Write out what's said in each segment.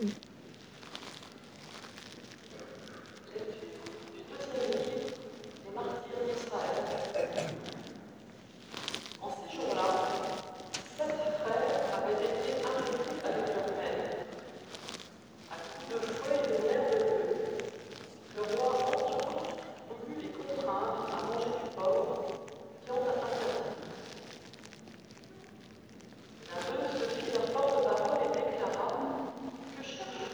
L'un d'eux se fit leur porte-parole et déclara: Que cherche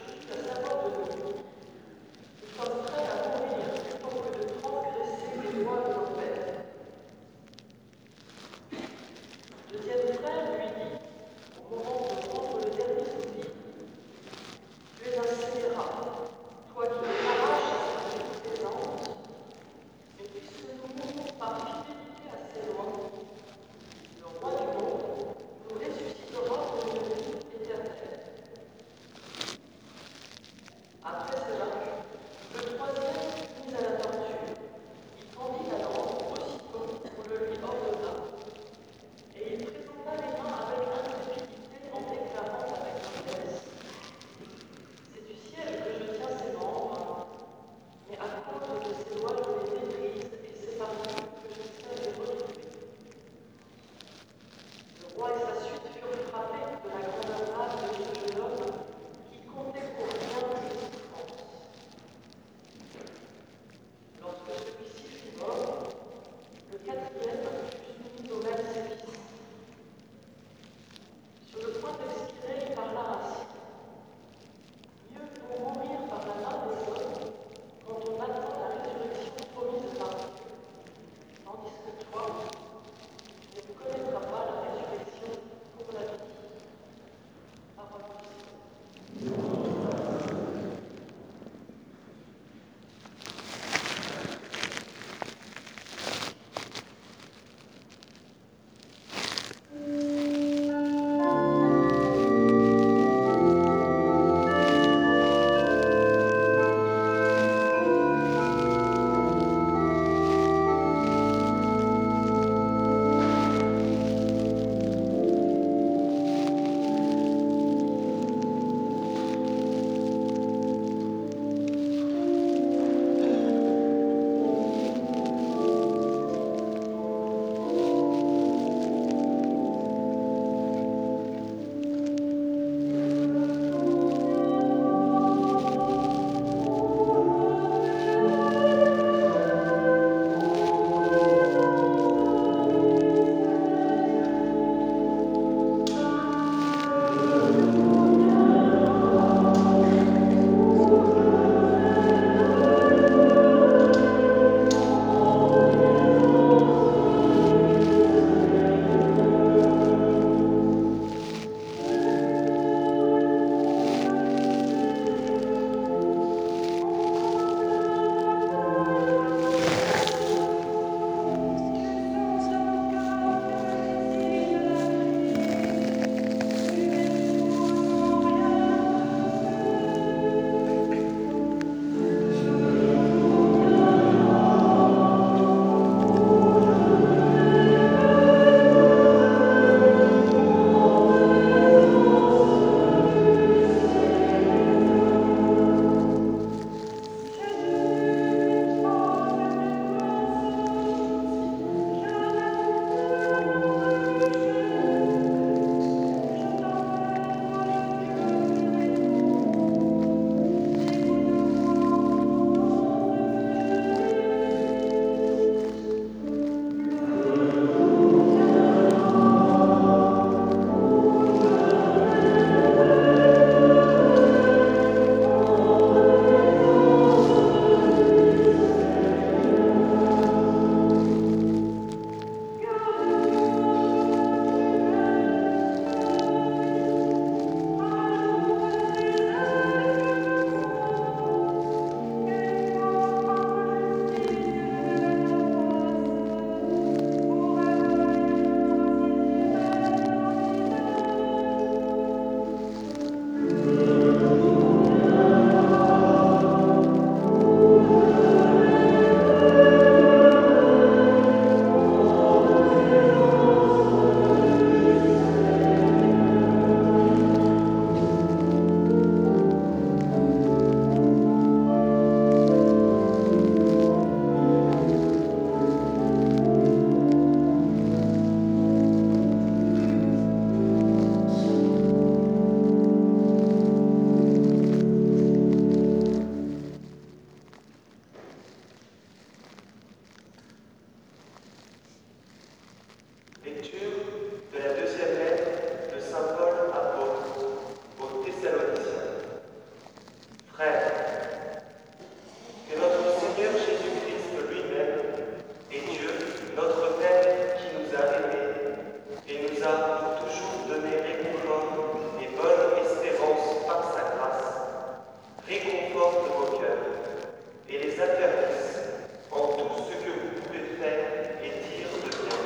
a pour toujours donné réconfort et bonne espérance par sa grâce, réconforte vos cœurs et les affermisse en tout ce que vous pouvez faire et dire de bien.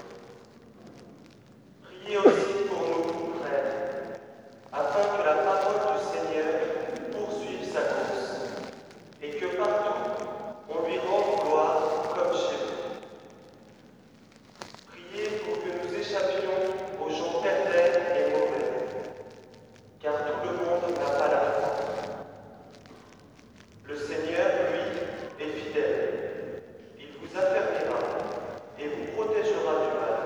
Priez aussi pour nous, frères, afin que la parole du Seigneur poursuive sa course et que partout on lui rende gloire comme chez vous. Priez pour que nous échappions aux gens pervers et mauvais, car tout le monde n'a pas la foi. Le Seigneur, lui, est fidèle. Il vous affermira et vous protégera du mal.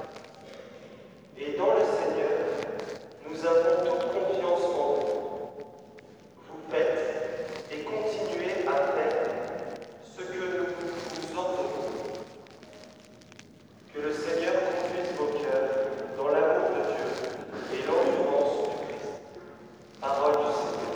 Et dans le Seigneur, nous avons toute confiance en vous. Vous faites et continuez à faire ce que nous vous ordonnons. Que le Seigneur conduise vos cœurs dans l'amour de Dieu et l'endurance du Christ. Parole du Seigneur.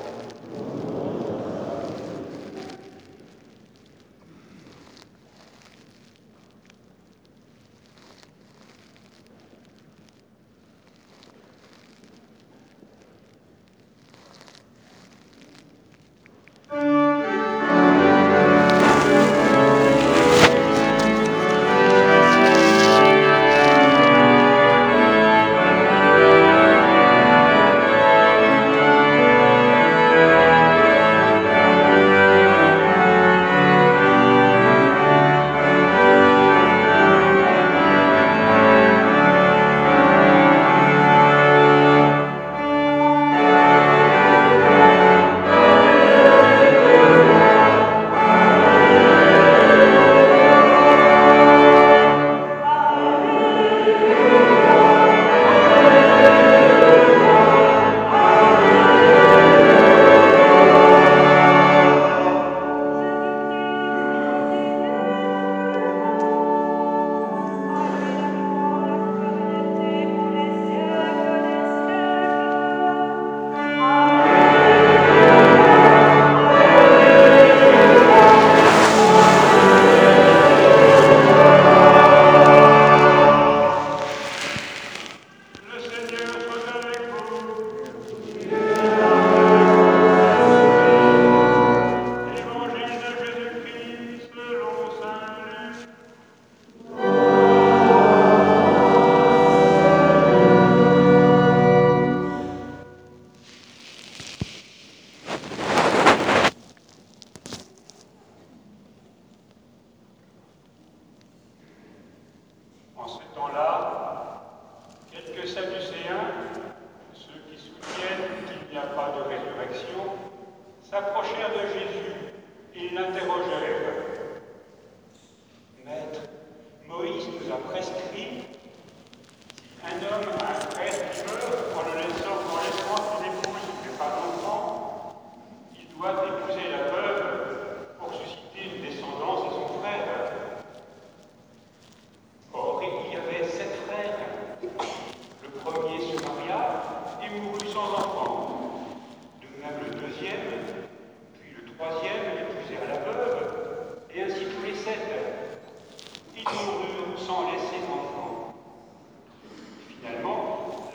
En ce temps-là, quelques Sadducéens, ceux qui soutiennent qu'il n'y a pas de résurrection, s'approchèrent de Jésus et l'interrogèrent. Maître, Moïse nous a prescrit, si un homme a un frère qui meurt en laissant qu'il épouse mais pas d'enfant, il doit épouser la veuve pour susciter une descendance à son frère. Or, il y avait 7 frères. Le premier se maria et mourut sans enfant. De même le deuxième, puis le troisième épousèrent la veuve, et ainsi tous les 7. Ils moururent sans laisser d'enfant. Finalement,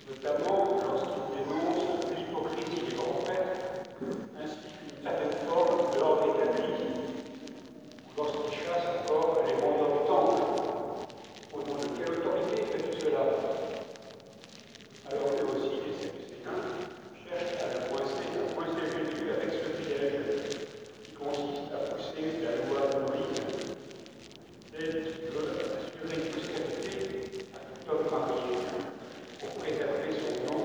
notamment lorsqu'il dénonce l'hypocrisie des grands prêtres, ainsi qu'une certaine forme de l'ordre établi, ou lorsqu'il chasse encore les vendeurs du temple. Au nom de quelle autorité fait tout cela? Alors que aussi les Sadducéens cherchent à poincer Jésus avec ce piège qui consiste à pousser la loi de Moïse, celle qui veut assurer une postérité à tout homme marié pour préserver son nom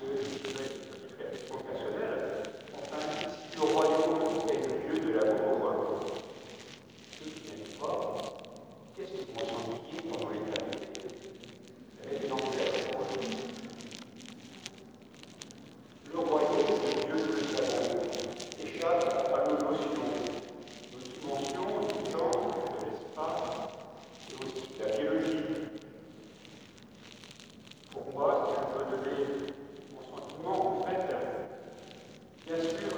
petite réflexion personnelle, enfin, si le royaume est le lieu de l'amour, ceux qui n'aiment pas, qu'est-ce qu'ils vont s'ennuyer pendant l'éternité? Ça va être l'enfer pour eux. Le royaume est le lieu de l'amour, échappe à nos notions, nos dimensions du temps, de l'espace, et aussi de la biologie. Pour moi, si je peux donner mon sentiment, en fait, bien sûr,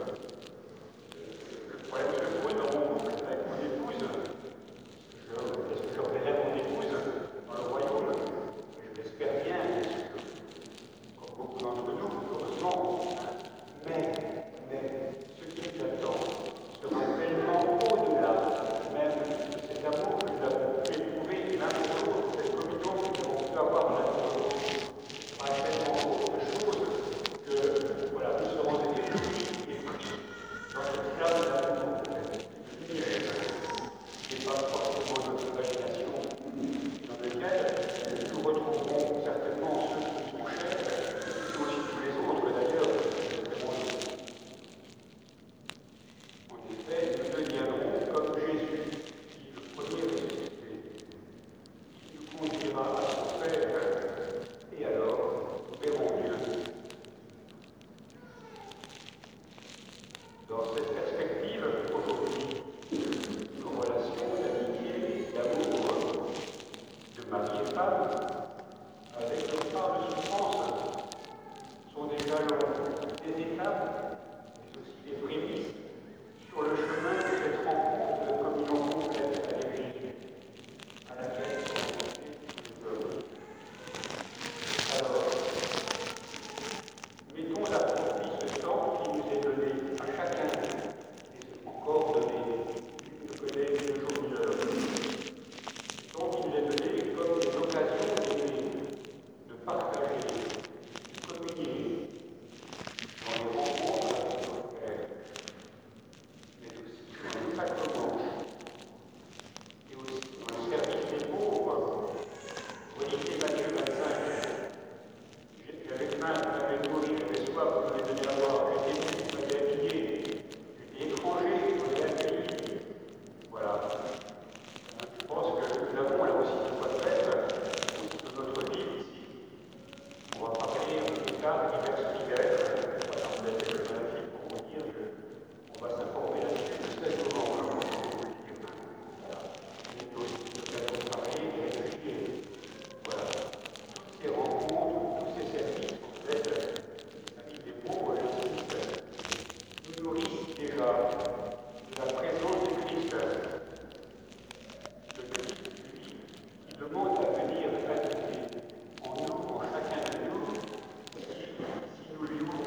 le problème se pose dans mon couple avec mon épouse. Est-ce que je reverrai mon épouse dans le royaume? Je l'espère bien, sûr, comme beaucoup d'entre nous, heureusement. Mais ce qui nous attend sera tellement au-delà même de cet amour que nous avons pu éprouver l'un pour l'autre, cette communion que nous avons pu avoir l'un pour l'autre. Sera tellement autre chose que voilà, nous serons éblouis et pris dans cette flamme d'amour, de lumière, qui n'est pas forcément notre imagination, dans lequel nous retrouverons certainement ceux qui sont chers, mais aussi tous les autres d'ailleurs, en effet, nous deviendrons comme Jésus, qui le premier ressuscité, qui nous conduira à son Père, et alors nous verrons Dieu. Dans cette perspective, aujourd'hui, nos relations d'amitié, d'amour, de mari et femme, avec leur part de souffrance, sont des jalons, des étapes, mais aussi des prémices sur le chemin de cette rencontre de communion complète avec Jésus, à laquelle sont invités tous les hommes. Alors, mettons à profit ce temps qui nous est donné à chacun, et encore donné, je connais le jour d'une heure, dont il nous est donné comme une occasion d'aimer, de partager, de communier dans les rencontres avec notre Père, mais aussi dans les sacrements, et aussi dans le service des pauvres. Olivier Matthieu 25, j'avais faim, j'avais nourri, j'avais soif, vous m'avez donné à boire, j'étais nu, vous m'avez habillé, j'étais étranger, vous m'avez accueilli. Voilà. Je pense que nous avons là aussi notre fête, de notre vie ici. On va parler un peu plus tard de diverses filières. Voilà, vous avez le magnifique pour vous dire qu'on va s'informer là-dessus le 16 novembre. Voilà. Et aussi l'occasion de parler et réfléchir. Voilà. Toutes ces rencontres, tous ces services qu'on fait, les amis des pauvres, j'insiste, nous nourrissent déjà de la présence du Christ. Le Christ, lui, qui demande à venir habiter en nous, en chacun de nous, si nous lui ouvrons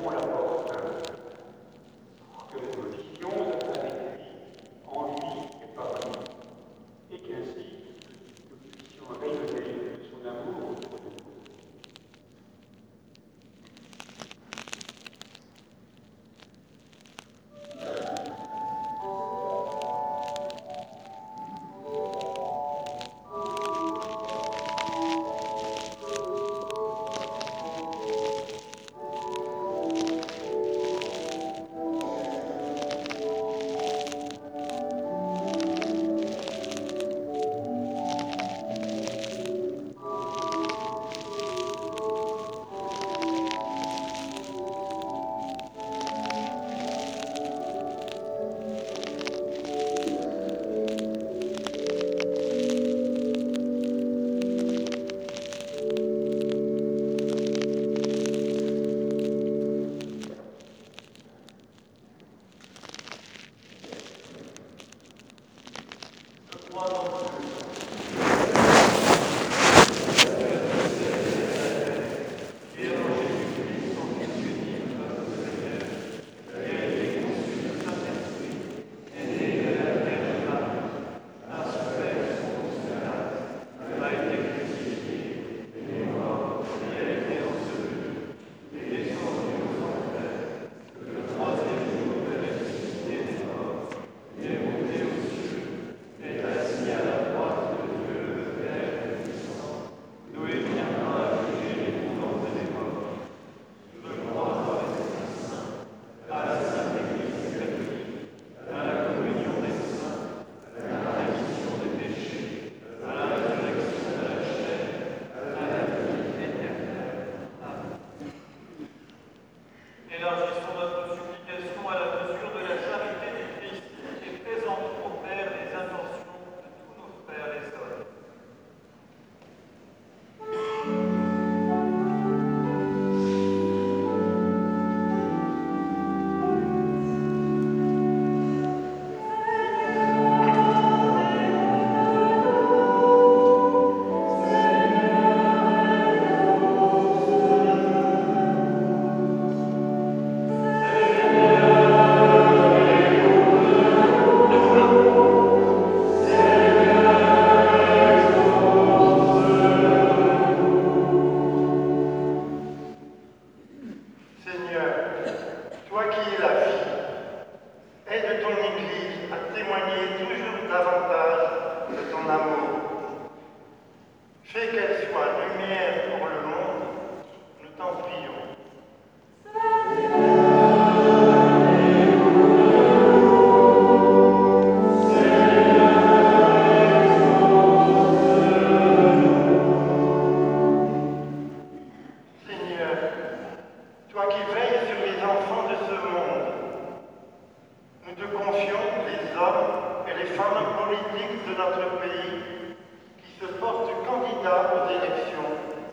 toi qui veilles sur les enfants de ce monde, nous te confions les hommes et les femmes politiques de notre pays qui se portent candidats aux élections.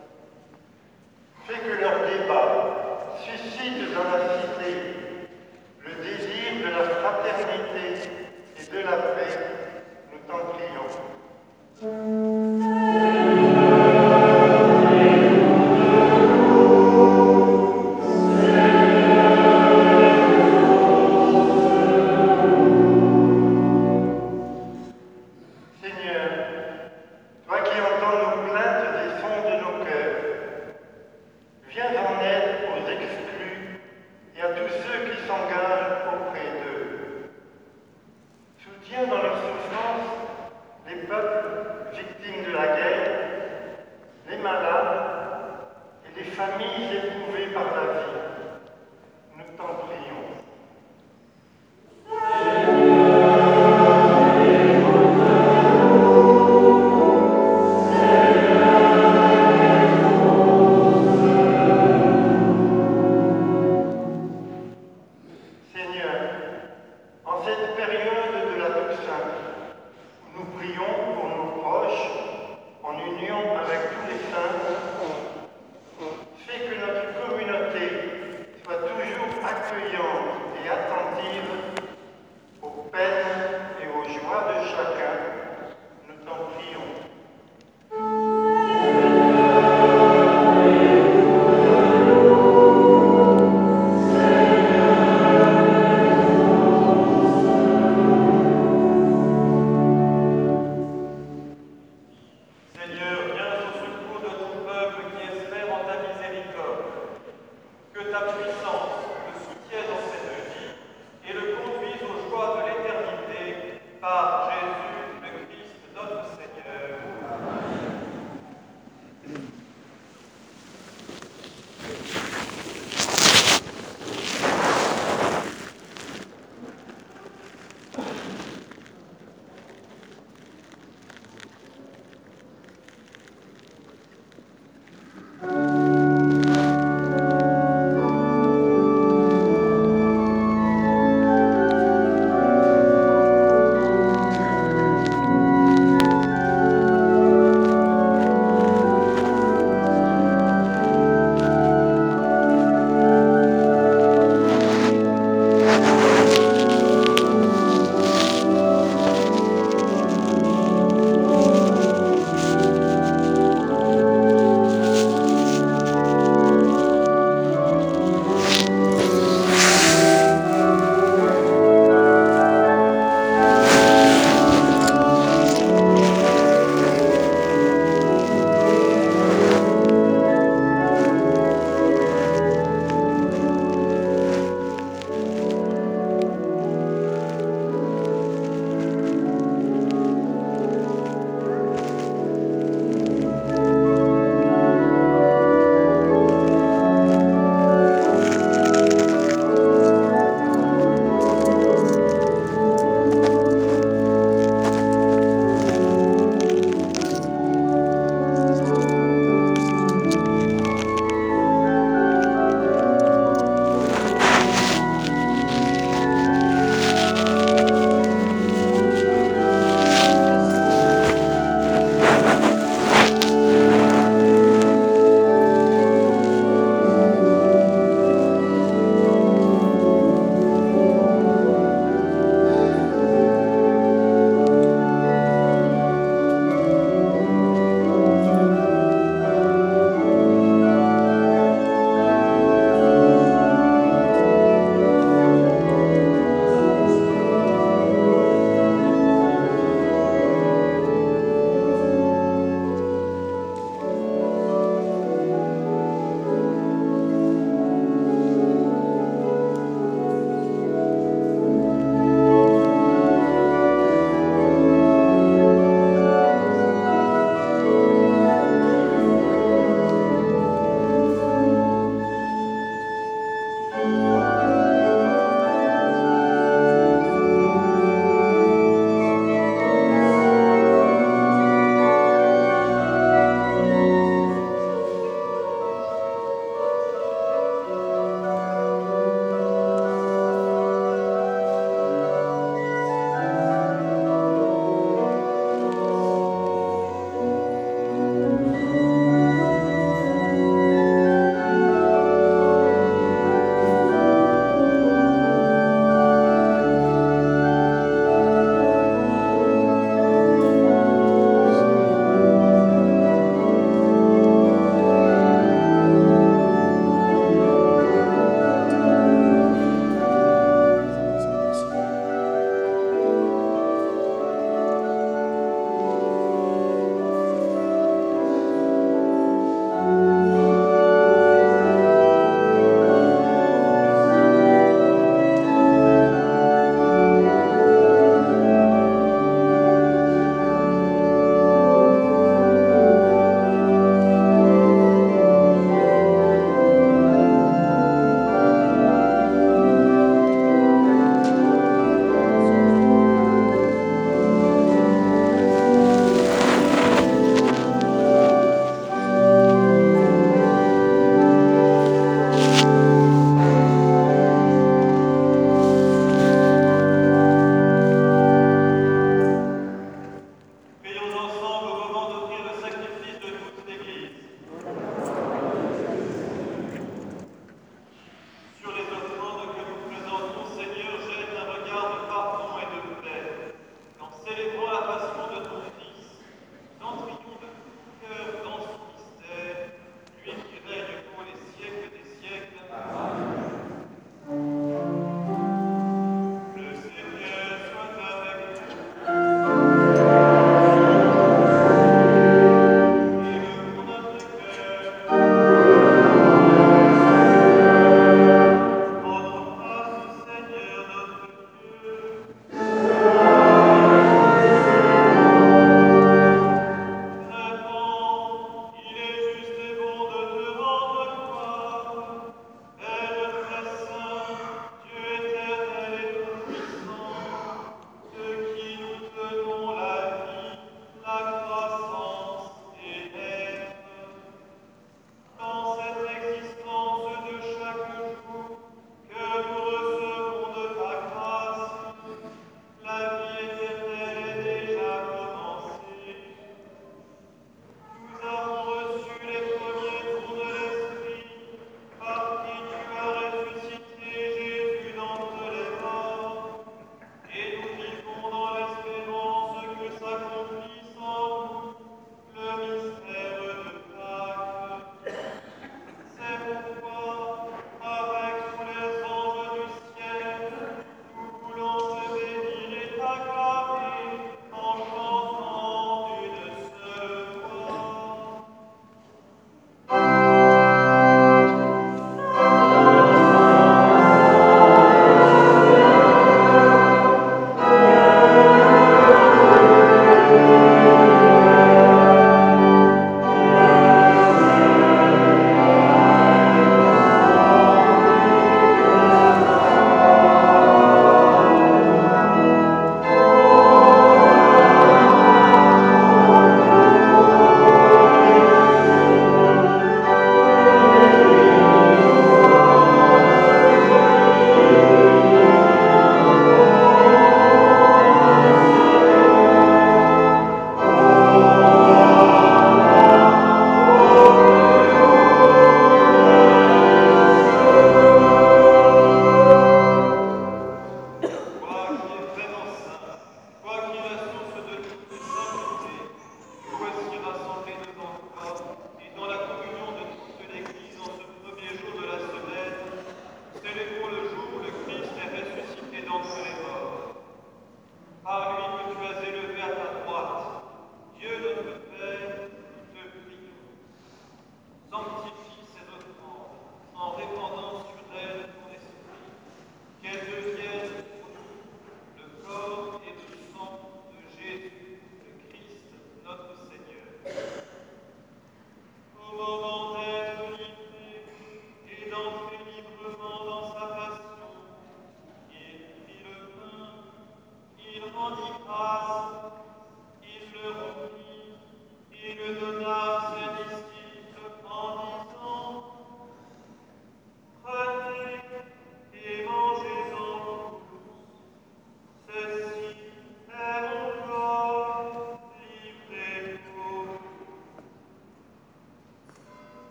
Fais que leur débat suscite dans la cité le désir de la fraternité et de la paix. Nous t'en prions.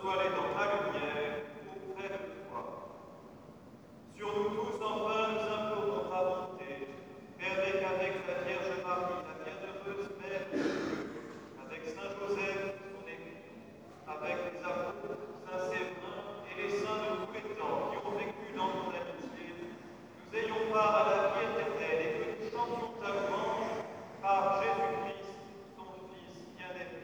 reçois-les dans ta lumière auprès de toi. Sur nous tous, enfin, nous implorons ta bonté. Permets qu'avec la Vierge Marie, la bienheureuse Mère de Dieu, avec Saint Joseph, son époux, avec les apôtres, Saint Séverin et les saints de tous les temps qui ont vécu dans ton amitié, nous ayons part à la vie éternelle et que nous chantions ta louange par Jésus-Christ, ton Fils bien-aimé.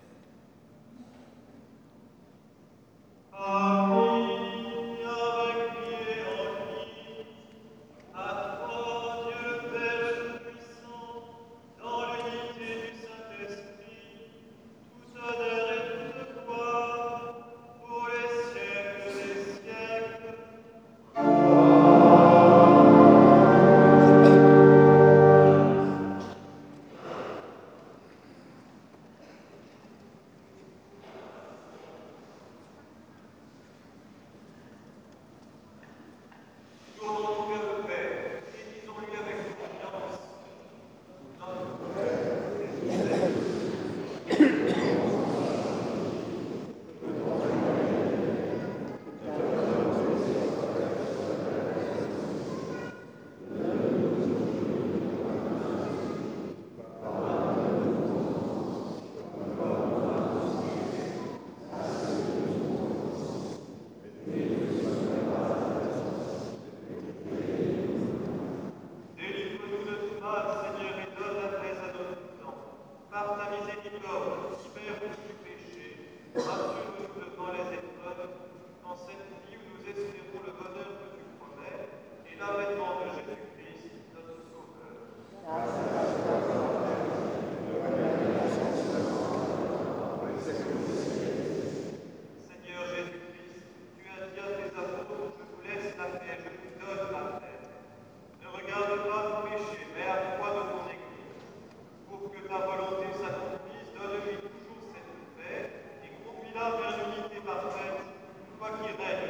Amis, avec pied en Christ, à toi, Dieu le Père Tout-Puissant, dans l'unité du Saint-Esprit, tout honneur et toute gloire, pour les siècles des siècles. Tournons-nous vers le Père et disons-lui avec confiance. Notre Père, délivre-nous de tout mal, Seigneur, et donne la paix à nos temps. Par ta miséricorde, libère-nous du péché. Rassure-nous devant les épreuves, dans cette vie où nous espérons le bonheur que tu promets et l'avènement de Jésus-Christ, notre Sauveur. Seigneur Jésus-Christ, tu as dit à tes apôtres, je vous laisse la paix, je vous donne la paix. Ne regarde pas nos péchés, mais à toi de ton Église. Pour que ta volonté s'accomplisse, donne-lui toujours cette paix et conduis-la vers l'unité parfaite, toi qui règnes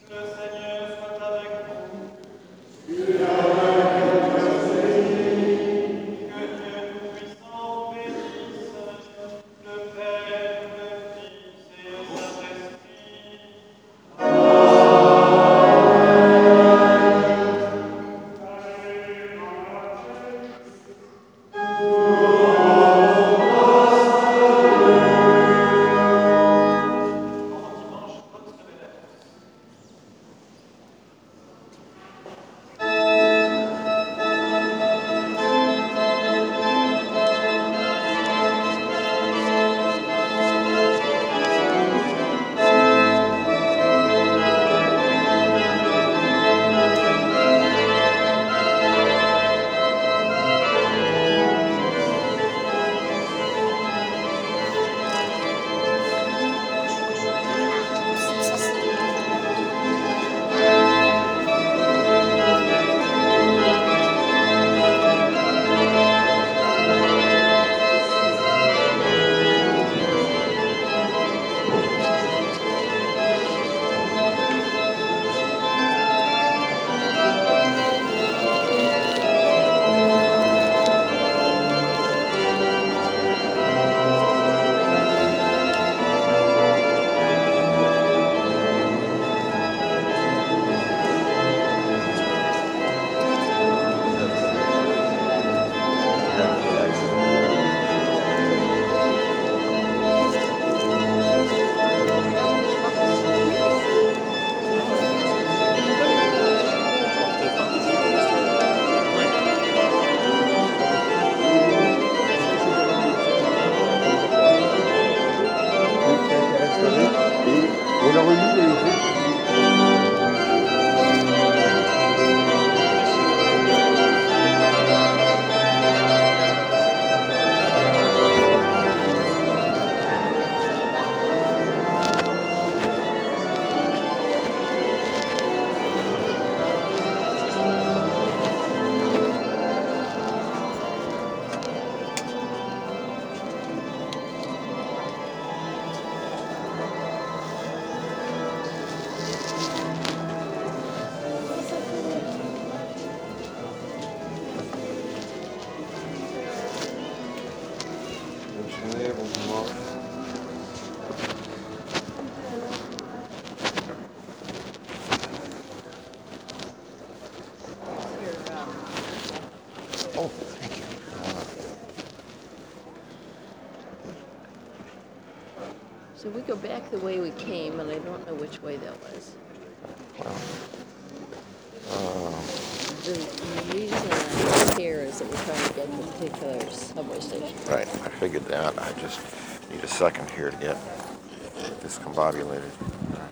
Le Seigneur soit avec vous. Que Dieu Tout-Puissant bénisse le Père, le Fils et le Saint-Esprit. Bon dimanche, bonne semaine à tous. On a remis les bonjour. Oh, thank you. So we go back the way we came, and I don't know which way that was. The reason I'm here is that we're trying to get to a particular subway station. Right, I figured that. I just need a second here to get discombobulated.